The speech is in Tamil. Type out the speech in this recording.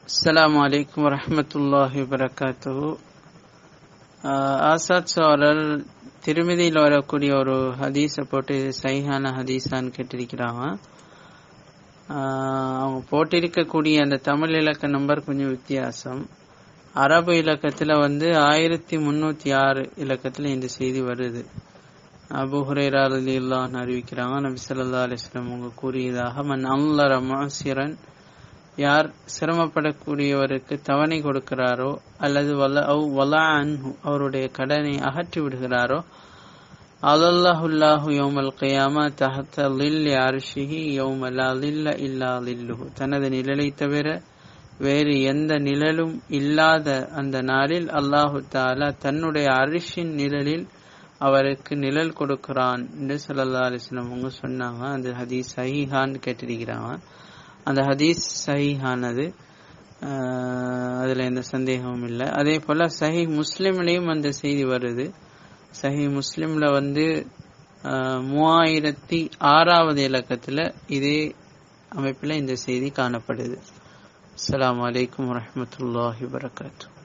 அஸ்ஸலாமு அலைக்கும் வரஹ்மத்துல்லாஹி வபரகாத்துஹு. ஆசாத் சோழர் திருமதியில் வரக்கூடிய ஒரு ஹதீஸை போட்டு சஹீஹான ஹதீஸான்னு கேட்டிருக்கிறாங்க. அவங்க போட்டிருக்கக்கூடிய அந்த தமிழ் இலக்க நம்பர் கொஞ்சம் வித்தியாசம். அரபு இலக்கத்தில் 1306 இலக்கத்தில் இந்த செய்தி வருது. அபூ ஹுரைரா ரலியல்லாஹு அன்ஹு அறிவிக்கிறாங்க, நபி ஸல்லல்லாஹு அலைஹி வஸல்லம் அவங்க கூறியதாக, மன் அன்லர முஅசிரன், யார் சிரமப்படக்கூடியவருக்கு தவணை கொடுக்கிறாரோ அல்லது வலா அன்ஹு அவருடைய கடனை அகற்றி விடுகிறாரோ, அலல்லாஹுல்லாஹு யௌமல் கியாமா தஹத லில்லி அர்ஷிஹி யௌம லா லில்ல இல்லா லில்லுஹு, தனது நிழலை தவிர வேறு எந்த நிழலும் இல்லாத அந்த நாளில் அல்லாஹு தஆலா தன்னுடைய அரிஷின் நிழலில் அவருக்கு நிழல் கொடுக்கிறான் என்று ஸல்லல்லாஹு அலைஹி வஸல்லம் அவங்க சொன்னாங்க. அந்த ஹதீஸ் சஹீஹான்னு கேட்டிருக்கிறாங்க. அந்த ஹதீஸ் சஹீஹானது, அதுல எந்த சந்தேகமும் இல்லை. அதே போல சஹீஹ் முஸ்லிம்லயும் அந்த செய்தி வருது. சஹீஹ் முஸ்லிம்ல 3006வது இலக்கத்துல இதே அமைப்புல இந்த செய்தி காணப்படுது. அஸ்ஸலாமு அலைக்கும் வரஹ்மத்துல்லாஹி வபரகாத்துஹு.